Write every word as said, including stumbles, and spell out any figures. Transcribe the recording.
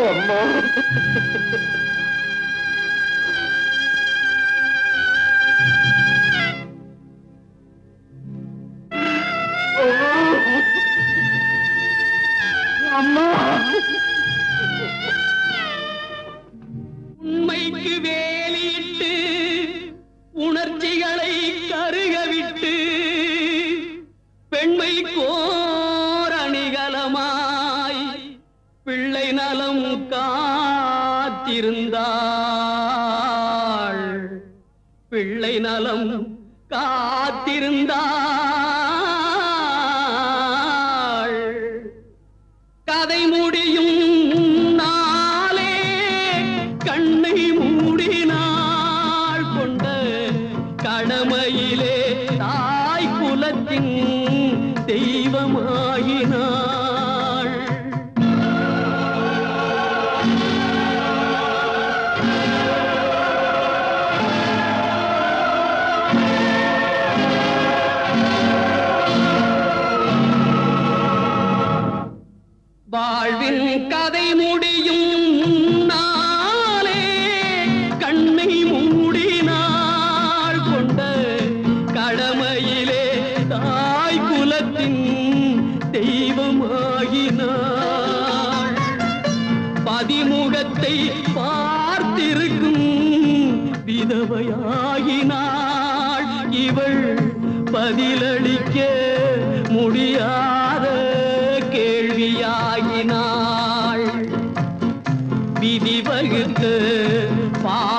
அம்மா அம்மா உண்மைக்கு வேலியிட்டு உணர்ச்சிகளை கருகவிட்டு பெண்மை கோர் அணிகலமாய் பிள்ளை நலம் காத்திருந்தாள் பிள்ளை நலம் காத்திருந்தாள் கதை முடியும் நாளே கண்ணை மூடினாள் கொண்ட கடமையிலே தாய் குலத்தின் தெய்வமாகினாள் வாழ்வின் கதை முடியும் நாளே கண்ணை மூடினாள் கொண்ட கடமையிலே தாய் குலத்தின் தெய்வமாகினாள் பதிமுகத்தை பார்த்திருக்கும் விதவையாகினாள் இவள் பதிலளிக்க முடியாத கேள்வியாகினாள் விதி வகுத்த